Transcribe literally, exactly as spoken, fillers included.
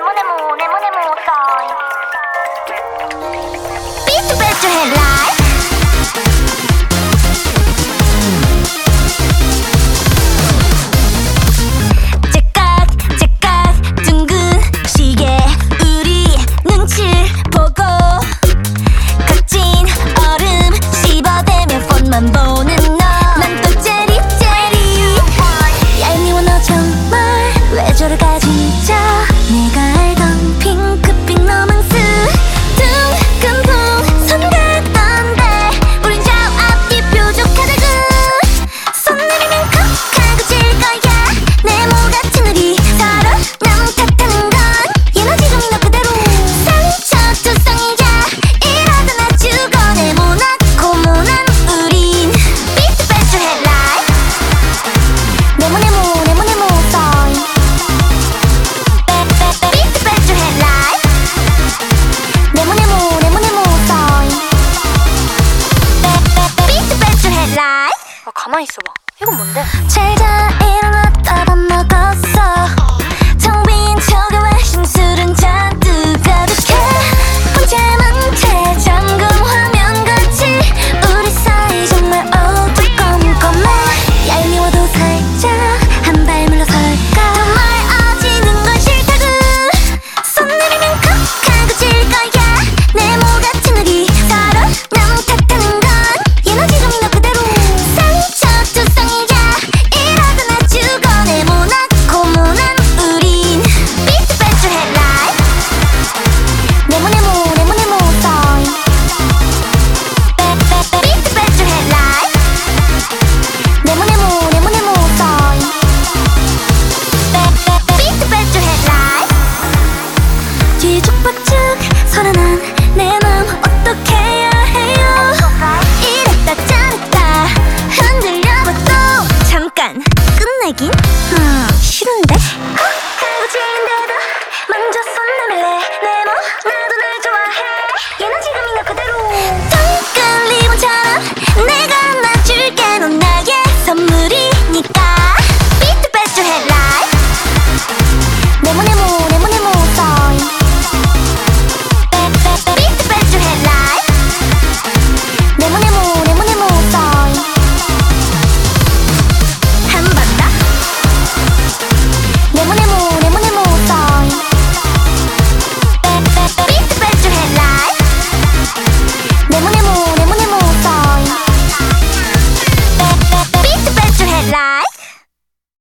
네모 네모 네모 네모 사인 비트 배트 헤드라인 째깍 째깍 둥근 시계 우리 눈치를 보고 각진 얼음 씹어대며 폰만 보는 너 난 또 째리째리 얄미워 너 정말 왜 저럴까 진짜 내가 알던 핑크빛 너망스 둥근풍선 같던데 우린 저 앞뒤 뾰족하다구 손 내리면 콕 하고 질 거야 네모 같은 우리 서로 너무 탓하는 건 에너지 종이 너 그대로 상처 투성이야 이러다 나 죽어 네모나고 모난 우린 비트 배트 헤드라인 네모 네모 네모 네모 사인 비트 배트 헤드라인 네모 네모 네모 네모 사인 비트 배트 헤드라인 아, 가만히 있어봐. 이건 뭔데? 잘자 일어났다 밥 먹었어 텅 빈 척에 외신 술은 잔뜩 가득해 본체만 재잠금 화면 같이 우리 사이 정말 어두컴컴해 얄미워도 살짝 한 발 물러설까 더 멀어지는 건 싫다구 손 내리면 콕 하고 질 거야 네모 같은 우리 서로 너무 탓하는 건 에너지 종이 너 그대로 상처 투성이야 이러다 나 죽어 네모나고 모난 우린 비트 배트 헤드라인 네모 네모 네모 네모 사인 비트 배트 헤드라인 네모 네모 네모 네모 사인 비트 배트 헤드라인 뒤죽박죽 서른한 내 맘 어떻게 해야 해요 이랬다 저랬다 흔들려봐도 잠깐 끝내긴? 아 싫은데?